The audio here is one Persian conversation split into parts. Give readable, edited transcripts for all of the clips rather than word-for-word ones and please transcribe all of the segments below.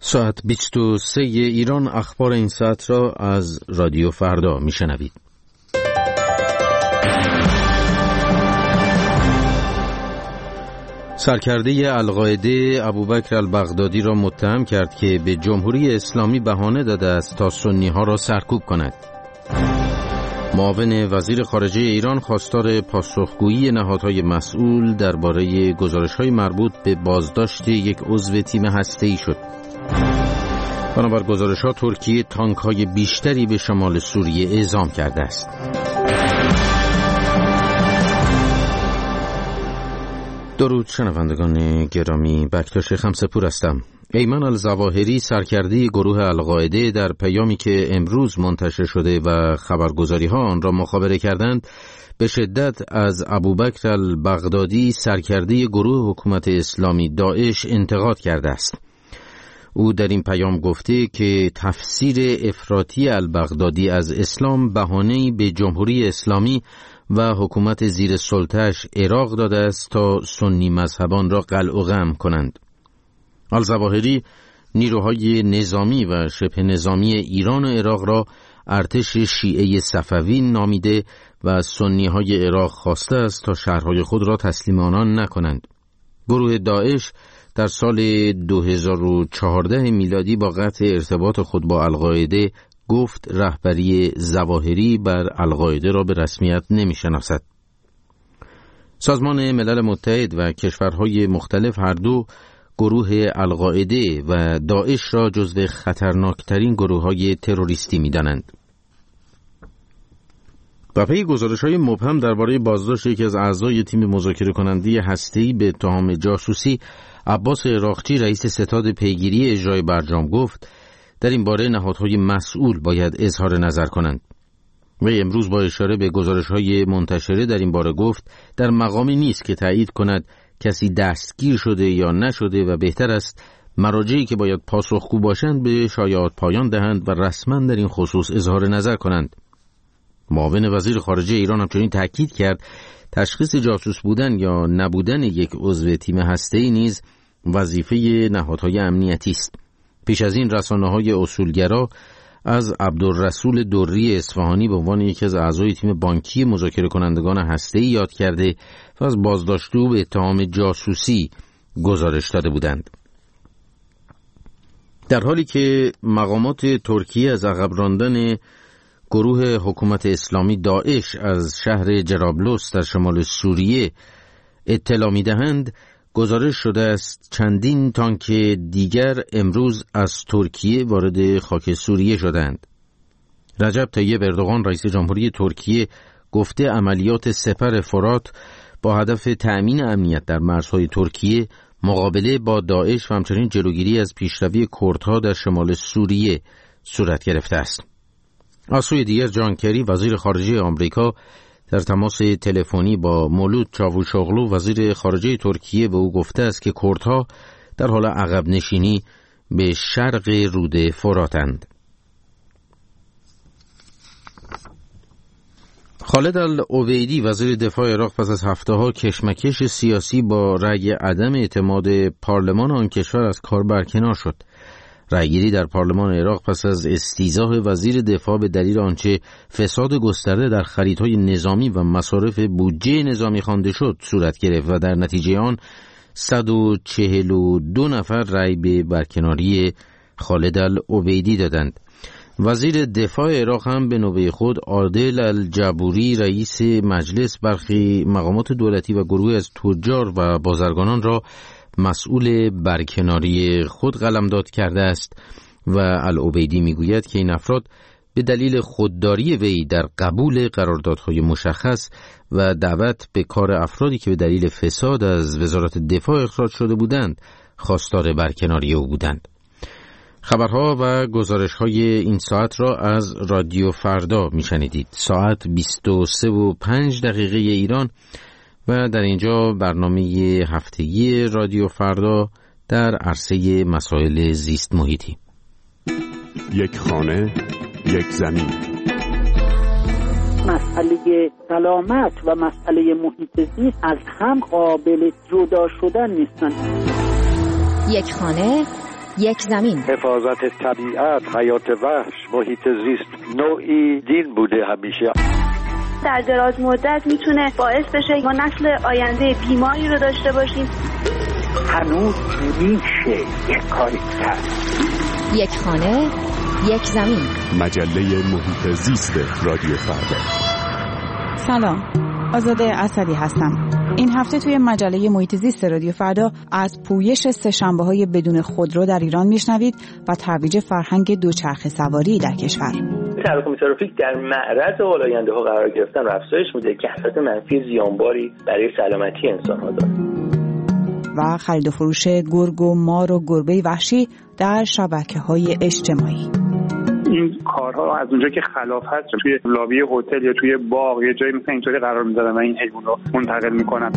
ساعت 23 ایران اخبار این ساعت را از رادیو فردا میشنوید. سرکرده القاعده ابوبکر البغدادی را متهم کرد که به جمهوری اسلامی بهانه داده است تا سنی‌ها را سرکوب کند. معاون وزیر خارجه ایران خواستار پاسخگویی نهادهای مسئول درباره گزارش‌های مربوط به بازداشت یک عضو تیم هسته‌ای شد. بنابر گزارش‌ها ترکیه تانک‌های بیشتری به شمال سوریه اعزام کرده است. درود شنوندگان گرامی، بکتاش خمسپور هستم. ایمن الظواهری سرکرده گروه القاعده در پیامی که امروز منتشر شده و خبرگزاری‌ها آن را مخابره کردند به شدت از ابوبکر البغدادی سرکرده گروه حکومت اسلامی داعش انتقاد کرده است. او در این پیام گفته که تفسیر افراطی البغدادی از اسلام بهانه‌ای به جمهوری اسلامی و حکومت زیر سلطه‌اش عراق داده است تا سنی مذهبان را قلع و قم کنند. الظواهری نیروهای نظامی و شبه نظامی ایران و عراق را ارتش شیعه صفوی نامیده و از سنی‌های عراق خواسته است تا شهرهای خود را تسلیم آنان نکنند. گروه داعش در سال 2014 میلادی با قطع ارتباط خود با القاعده گفت رهبری ظواهری بر القاعده را به رسمیت نمی‌شناسد. سازمان ملل متحد و کشورهای مختلف هر دو گروه القاعده و داعش را جزو خطرناکترین گروه‌های تروریستی می‌دانند. و پی گزارش‌های مبهم درباره بازداشت یکی از اعضای تیم مذاکره کننده هسته‌ای به اتهام جاسوسی، عباس عراقچی رئیس ستاد پیگیری اجرای برجام گفت در این باره نهادهای مسئول باید اظهار نظر کنند. و امروز با اشاره به گزارش‌های منتشره در این باره گفت در مقامی نیست که تایید کند کسی دستگیر شده یا نشده و بهتر است مراجعی که باید پاسخگو باشند به شایعات پایان دهند و رسما در این خصوص اظهار نظر کنند. معاون وزیر خارجه ایران همچنین تاکید کرد تشخیص جاسوس بودن یا نبودن یک عضو تیم هسته‌ای نیز وظیفه نهادهای امنیتی است. پیش از این رسانه‌های اصولگرا از عبدالرسول دری اصفهانی به عنوان یکی از اعضای تیم بانکی مذاکره کنندگان هسته‌ای یاد کرده و از بازداشت او به اتهام جاسوسی گزارش داده بودند. در حالی که مقامات ترکیه از عقب راندن گروه حکومت اسلامی داعش از شهر جرابلس در شمال سوریه اطلاع می‌دهند، گزارش شده است چندین تانک دیگر امروز از ترکیه وارد خاک سوریه شدند. رجب طیب اردوغان رئیس جمهوری ترکیه گفته عملیات سپر فرات با هدف تأمین امنیت در مرزهای ترکیه، مقابله با داعش و همچنین جلوگیری از پیشروی کردها در شمال سوریه صورت گرفته است. از سوی دیگر جان کری وزیر خارجه آمریکا در تماس تلفنی با مولود چاوشوغلو وزیر خارجه ترکیه به او گفته است که کردها در حال عقب نشینی به شرق رود فراتند. خالد العبیدی وزیر دفاع عراق پس از هفته‌ها کشمکش سیاسی با رأی عدم اعتماد پارلمان آن کشور از کار برکنار شد. رأیگیری در پارلمان عراق پس از استیضاح وزیر دفاع به دلیل آنچه فساد گسترده در خریدهای نظامی و مصارف بودجه نظامی خوانده شد صورت گرفت و در نتیجه آن 142 نفر رأی به برکناری خالد العبیدی دادند. وزیر دفاع عراق هم به نوبه خود عادل الجبوری رئیس مجلس برخی مقامات دولتی و گروه از تجار و بازرگانان را مسئول برکناری خود قلمداد کرده است و العبیدی میگوید که این افراد به دلیل خودداری وی در قبول قراردادهای مشخص و دعوت به کار افرادی که به دلیل فساد از وزارت دفاع اخراج شده بودند خواستار برکناری او بودند. خبرها و گزارش‌های این ساعت را از رادیو فردا میشنیدید. ساعت 23:05 ایران و در اینجا برنامه هفتگی رادیو فردا در عرصه مسائل زیست محیطی. یک خانه، یک زمین. مسئله سلامت و مسئله محیط زیست از هم قابل جدا شدن نیستن. یک خانه، یک زمین. حفاظت طبیعت، حیات وحش، محیط زیست نوعی دین بوده همیشه. در دراز مدت میتونه باعث بشه ما نسل آینده بیماری رو داشته باشیم. هنوز میشه یک کاری کرد. یک خانه، یک زمین. مجله محیط زیست رادیو فردا. سلام، آزاده اسدی هستم. این هفته توی مجله محیط زیست رادیو فردا از پویش سه‌شنبه‌های بدون خودرو در ایران میشنوید و ترویج فرهنگ دوچرخه سواری در کشور. تراکم ترافیک در معرض آلاینده‌ها قرار گرفتن و افزایش میده که اثرات منفی زیانباری برای سلامتی انسان‌ها داره. و خرید و فروش گرگ و مار و گربه وحشی در شبکه‌های اجتماعی. این کارها از اونجا که خلاف هست توی لابی هتل یا توی باغ یا جایی مثل اینطوری قرار می‌ذارن و این حیوان رو منتقل می‌کنن.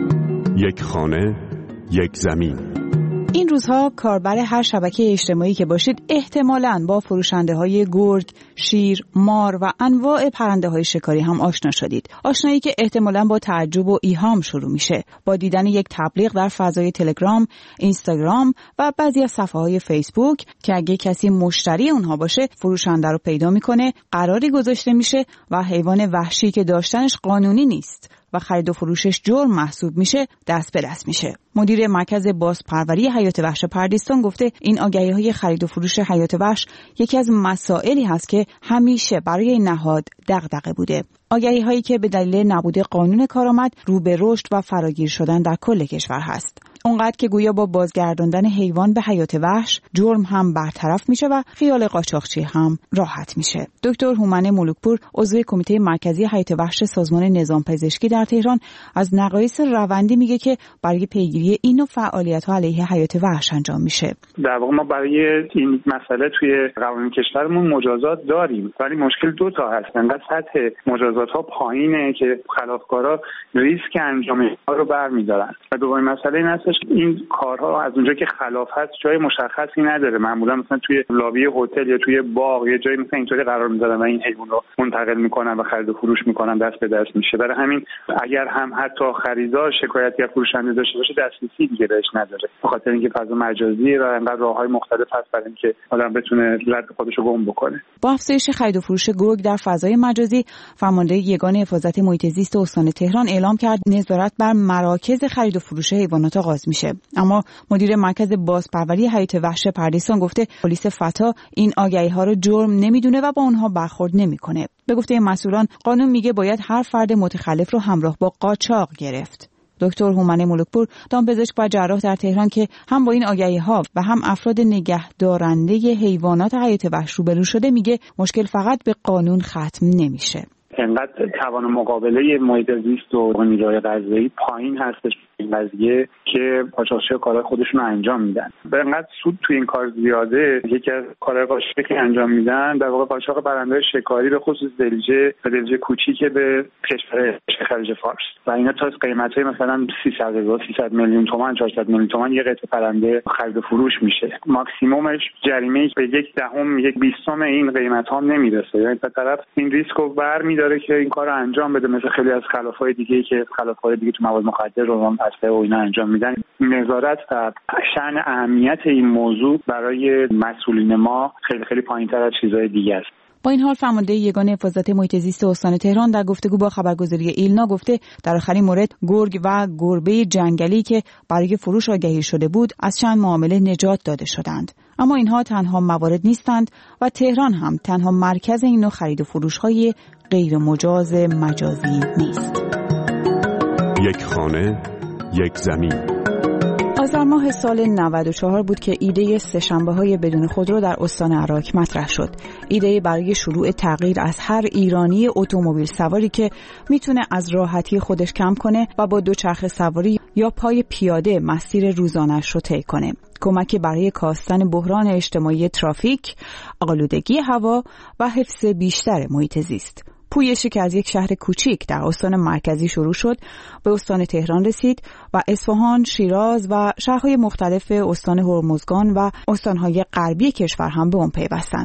یک خانه، یک زمین. این روزها کاربر هر شبکه اجتماعی که باشید احتمالاً با فروشنده‌های گرگ، شیر، مار و انواع پرنده‌های شکاری هم آشنا شدید. آشنایی که احتمالاً با تعجب و ایهام شروع میشه، با دیدن یک تبلیغ در فضای تلگرام، اینستاگرام و بعضی از صفحه‌های فیسبوک که اگه کسی مشتری اونها باشه، فروشنده رو پیدا میکنه، قراری گذاشته میشه و حیوان وحشی که داشتنش قانونی نیست و خرید و فروشش جرم محسوب میشه، دست به دست میشه. مدیر مرکز بازپروری حیات وحش پردیستان گفته این آگهی‌های خرید و فروش حیات وحش یکی از مسائلی هست که همیشه برای نهاد دغدغه بوده. آگهی‌هایی که به دلیل نبود قانون کارآمد رو به رشد و فراگیر شدن در کل کشور هست. اونقدر که گویا با بازگرداندن حیوان به حیات وحش جرم هم برطرف میشه و خیال قاچاقچی هم راحت میشه. دکتر هومن ملوکپور عضو کمیته مرکزی حیات وحش سازمان نظام پزشکی در تهران از نقایص روندی میگه که برای پیگیری این نوع فعالیت‌ها علیه حیات وحش انجام میشه. در واقع ما برای این مسئله توی قوانین کشورمون مجازات داریم، ولی مشکل دو تا هست. انقدر سطح مجازات‌ها پایینه که خلافکارا ریسک انجام کار رو برمی‌دارن. و دومین مسئله این هست این کارها از اونجا که خلاف هست جای مشخصی نداره. معمولا مثلا توی لابی هتل یا توی باغ یا جایی مثلا اینطوری قرار می‌ذارن و این حیوان رو منتقل می‌کنن و خرید و فروش می‌کنن، دست به دست میشه. برای همین اگر هم حتی خریدار شکایت یا فروشنده داشته باشه دسترسی دیگه بهش نداره، به خاطر اینکه فضا مجازیه و انقدر راه‌های مختلف هست برای اینکه آدم بتونه رد خودش رو گم بکنه. با افزایش خرید و فروش گرگ در فضای مجازی، فرمانده یگان حفاظت محیط زیست استان تهران اعلام کرد نظارت بر مراکز خرید و فروش حیوانات آغاز میشه. اما مدیر مرکز بازپروری حیات وحش پردیستان گفته پلیس فتا این آگهی‌ها رو جرم نمیدونه و با اونها برخورد نمیکنه. به گفته مسئولان قانون میگه باید هر فرد متخلف رو همراه با قاچاق گرفت. دکتر هومن ملوکپور دامپزشک و جراح در تهران که هم با این آگهی‌ها و هم افراد نگهدارنده حیوانات حیات وحش روبرو شده میگه مشکل فقط به قانون ختم نمیشه. انقدر توان مقابله محیط زیست و نیروهای غذایی پایین هستش این قضیه که قاچاقچی‌ها کارهای خودشون رو انجام میدن. به انقدر سود تو این کار زیاده، یکی از کارهای قاچاقی که انجام میدن در واقع قاچاق پرنده‌های شکاری به خصوص دلجه کوچیک به کشور خلیج فارس و اینا تا قیمت‌های مثلا 300 میلیون تومان 400 میلیون تومان یه قطعه پرنده خرید و فروش میشه. ماکسیممش جریمه به 1/10 این قیمت‌ها نمیرسه. یعنی به طرف این ریسکو برمی‌داره که این کارو انجام بده، مثل خیلی از خلافای دیگه که خلافای دیگه تو مواد مخدر رو و اینا انجام میدن. نظارت و شأن اهمیت این موضوع برای مسئولین ما خیلی خیلی پایین‌تر از چیزهای دیگه است. با این حال فرمانده یگان حفاظت محیط زیست استان تهران در گفتگو با خبرگزاری ایلنا گفته در آخرین مورد گرگ و گربه جنگلی که برای فروش آگهی شده بود از چند معامله نجات داده شدند. اما اینها تنها موارد نیستند و تهران هم تنها مرکز این نوع خرید و فروش‌های غیر مجاز مجازی نیست. یک خانه، یک زمین. آذر ماه سال 94 بود که ایده سه‌شنبه‌های بدون خودرو در استان عراق مطرح شد. ایده برای شروع تغییر از هر ایرانی اتومبیل سواری که میتونه از راحتی خودش کم کنه و با دوچرخه سواری یا پای پیاده مسیر روزانه‌اش رو طی کنه. کمکی برای کاستن بحران اجتماعی ترافیک، آلودگی هوا و حفظ بیشتر محیط زیست. پویشی که از یک شهر کوچیک در استان مرکزی شروع شد به استان تهران رسید و اصفهان، شیراز و شهرهای مختلف استان هرمزگان و استانهای غربی کشور هم به اون پیوستند.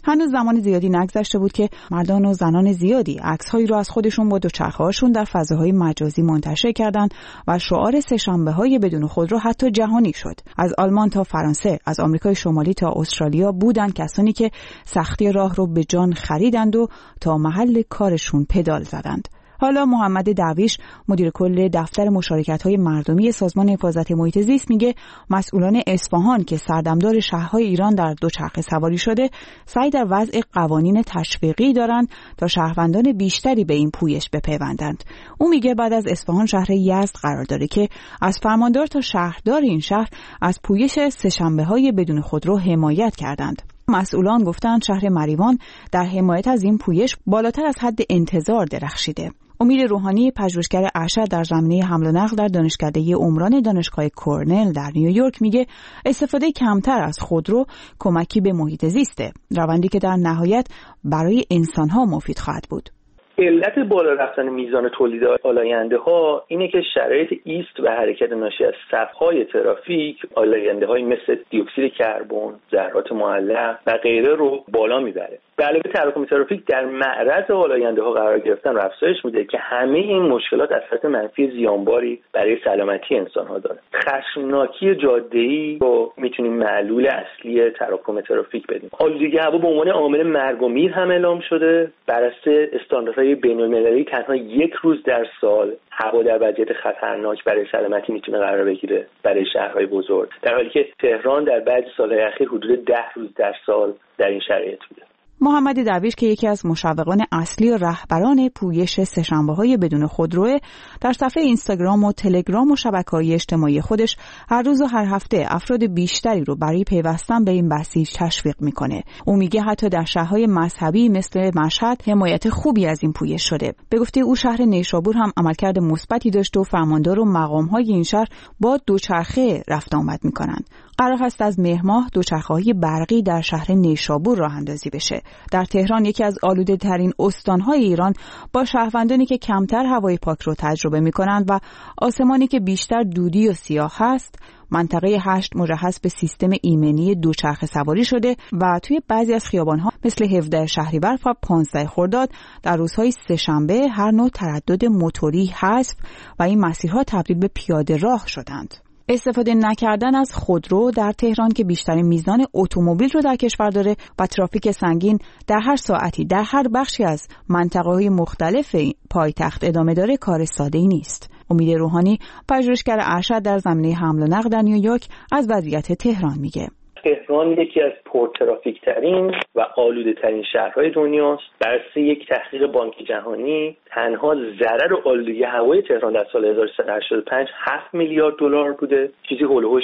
هنوز زمان زیادی نگذشته بود که مردان و زنان زیادی عکس‌هایی رو از خودشون با دوچرخه‌هاشون در فضاهای مجازی منتشر کردند و شعار سه‌شنبه‌های بدون خودرو حتی جهانی شد. از آلمان تا فرانسه، از آمریکای شمالی تا استرالیا بودند کسانی که سختی راه رو به جان خریدند و تا محل کارشون پدال زدند. حالا محمد درویش مدیر کل دفتر مشارکت‌های مردمی سازمان حفاظت محیط زیست میگه مسئولان اصفهان که سردمدار شهرهای ایران در دوچرخه سواری شده سعی در وضع قوانین تشویقی دارند تا شهروندان بیشتری به این پویش بپیوندند. او میگه بعد از اصفهان شهر یزد قرار داره که از فرماندار تا شهردار این شهر از پویش سه‌شنبه‌های بدون خودرو حمایت کردند. مسئولان گفتند شهر مریوان در حمایت از این پویش بالاتر از حد انتظار درخشیده. امید روحانی پژوهشگر ارشد در زمینه حمل و نقل در دانشکده عمران دانشگاه کرنل در نیویورک میگه استفاده کمتر از خودرو کمکی به محیط زیسته، روندی که در نهایت برای انسان‌ها مفید خواهد بود. علت بالا رفتن میزان تولید آلاینده‌ها اینه که شرایط ایست و حرکت ناشی از صف‌های ترافیک آلاینده‌های مثل دیوکسید کربن، ذرات معلق و غیره رو بالا میبره. به علاوه تراکم ترافیک در معرض آلاینده‌ها قرار گرفتن و افزایش میده که همه این مشکلات اثرات منفی زیانباری برای سلامتی انسان‌ها داره. خشمناکی جاده‌ای رو میتونیم معلول اصلی تراکم ترافیک بدیم. آلودگی هوا به عنوان عامل مرگ و میر هم اعلام شده. بر اساس استانداردهای بین‌المللی تنها یک روز در سال هوا در وضعیت خطرناک برای سلامتی میتونه قرار بگیره برای شهرهای بزرگ، در حالی که تهران در بعضی سالهای اخیر حدود 10 روز در سال در این شرایط بوده. محمد درویش که یکی از مشوقان اصلی و رهبران پویش سه‌شنبه‌های بدون خودرو، در صفحه اینستاگرام و تلگرام و شبکه‌های اجتماعی خودش هر روز و هر هفته افراد بیشتری رو برای پیوستن به این بسیج تشویق میکنه. او میگه حتی در شهرهای مذهبی مثل مشهد حمایت خوبی از این پویش شده. به گفته او شهر نیشابور هم عملکرد مثبتی داشته و فرماندار و مقام‌های این شهر با دوچرخه رفت آمد میکنند. قرار هست از مهر ماه دوچرخه‌های برقی در شهر نیشابور راه اندازی بشه. در تهران یکی از آلوده ترین استان‌های ایران با شهروندانی که کمتر هوای پاک رو تجربه می‌کنند و آسمانی که بیشتر دودی و سیاه هست، منطقه 8 مجهز به سیستم ایمنی دوچرخه سواری شده و توی بعضی از خیابان‌ها مثل 17 شهریور و 15 خرداد در روزهای سه‌شنبه هر نوع تردد موتوری حذف و این مسیرها تبدیل به پیاده راه شدند. استفاده نکردن از خودرو در تهران که بیشترین میزان اتومبیل رو در کشور داره و ترافیک سنگین در هر ساعتی در هر بخشی از منطقه‌های مختلف پایتخت ادامه داره کار ساده‌ای نیست. امید روحانی پژوهشگر ارشد در زمینه حمل و نقل در نیویورک از وضعیت تهران میگه. تهران یکی از پرترافیک ترین و آلوده ترین شهرهای دنیاست. بر اساس یک تحقیق بانک جهانی تنها ضرر آلودگی هوای تهران در سال 1385 7 میلیارد دلار بوده، چیزی هولوش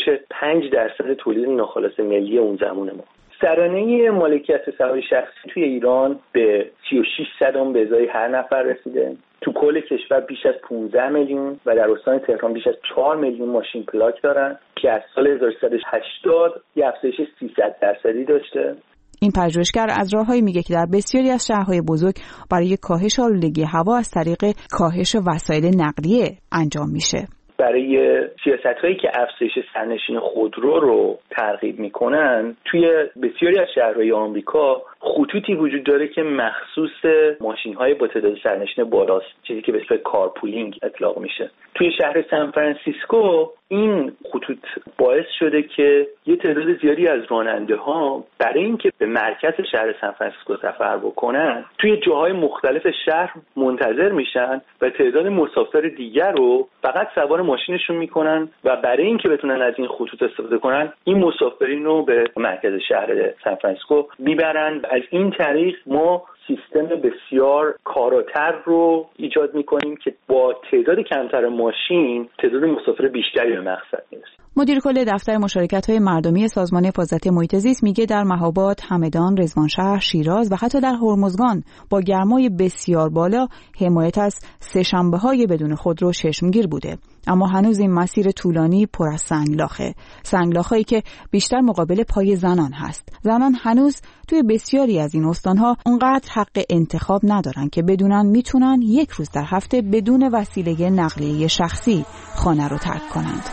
5% تولید ناخالص ملی اون زمان ما. سرانه مالکیت سواری شخصی توی ایران به 36 به ازای هر نفر رسیده. تو کل کشور بیش از 15 میلیون و در استان تهران بیش از 4 میلیون ماشین پلاک دارن که از سال 1380 یه افزایش 300% داشته. این پژوهشگر از راههایی میگه که در بسیاری از شهرهای بزرگ برای کاهش آلودگی هوا از طریق کاهش وسایل نقلیه انجام میشه. برای سیاست‌هایی که افزایش سرنشین خودرو رو ترغیب میکنن توی بسیاری از شهرهای آمریکا خطوطی وجود داره که مخصوص ماشین‌های با تعداد سرنشین بالاست، چیزی که به اسم کارپولینگ اطلاق میشه. توی شهر سان فرانسیسکو این خطوط باعث شده که یه تعداد زیادی از راننده‌ها برای اینکه به مرکز شهر سان فرانسیسکو سفر بکنن توی جاهای مختلف شهر منتظر میشن و تعداد مسافر دیگر رو فقط سوار ماشینشون میکنن و برای اینکه بتونن از این خطوط استفاده کنن این مسافرین رو به مرکز شهر سان فرانسیسکو میبرن. از این طریق ما سیستم بسیار کاراتر رو ایجاد میکنیم که با تعداد کمتر ماشین تعداد مسافر بیشتری به مقصد میرسه. مدیر کل دفتر مشارکت‌های مردمی سازمان حفاظت محیط زیست میگه در مهاباد، همدان، رضوانشهر، شیراز و حتی در هرمزگان با گرمای بسیار بالا حمایت از سه‌شنبه‌های بدون خودرو چشمگیر بوده. اما هنوز این مسیر طولانی پر از سنگلاخه. سنگلاخه‌ای که بیشتر مقابل پای زنان هست. زنان هنوز توی بسیاری از این استان‌ها اونقدر حق انتخاب ندارن که بدونن میتونن یک روز در هفته بدون وسیله نقلیه شخصی خانه رو ترک کنند.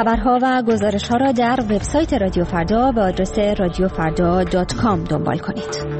خبرها و گزارش‌ها را در وبسایت رادیو فردا به آدرس radiofrda.com دنبال کنید.